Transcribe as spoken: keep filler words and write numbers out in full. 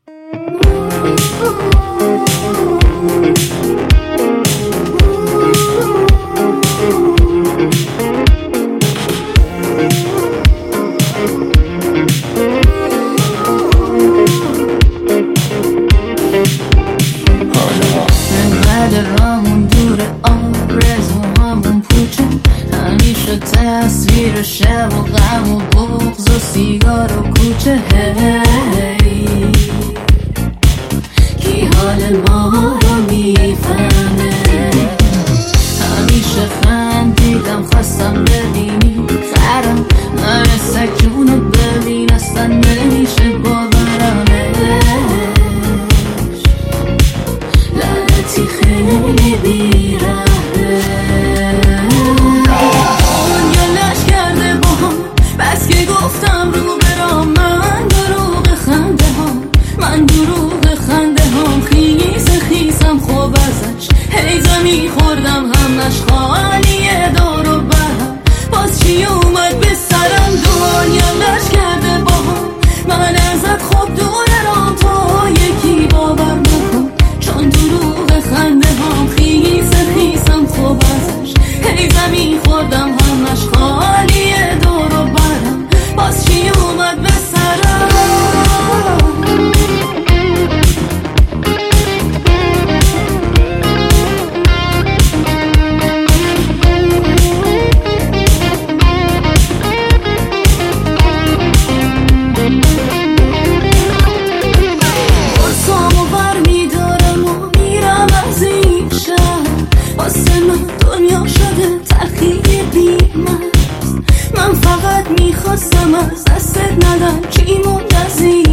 تصویر شب و غم و بغض و سیگار و کوچه هی کی حال ما رو میفهمه همیشه خندیدم خواستم ببینی خرم نرسک جونو ببین اصلا نمیشه باورمش لعنتی خیلی بیرمه بس که گفتم رو برام من دروغ خنده ها من دروغ خنده ها خیز خیزم خوب ازش هی زمین خوردم همش خالیه دور و برم باز چی اومد به سرم دنیا لش کرده با من ازت خوب دورم تا یکی باور نکن چون دروغ خنده ها خیز خیزم خوب ازش هی زمین خوردم همش خالیه دور و برم باز چی اومد به سرم برسامو بر میدارم و میرم از این شهر واسه من دنیا شده تلخی بیمست من فقط میخواستم از دستت ندم چی موند از این